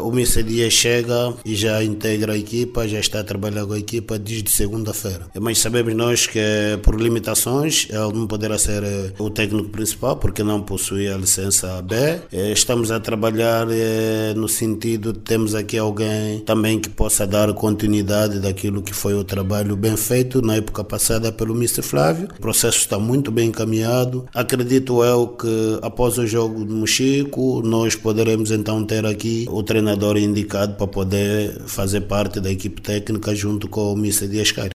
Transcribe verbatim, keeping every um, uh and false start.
O mister Dias chega e já integra a equipa, já está a trabalhar com a equipa desde segunda-feira. Mas sabemos nós que por limitações ele não poderá ser o técnico principal porque não possui a licença B. Estamos a trabalhar no sentido de temos aqui alguém também que possa dar continuidade daquilo que foi o trabalho bem feito na época passada pelo mister Flávio. O processo está muito bem encaminhado. Acredito eu que após o jogo do Mochico nós poderemos então ter aqui o treinador indicado para poder fazer parte da equipe técnica junto com o mister Dias Cairo.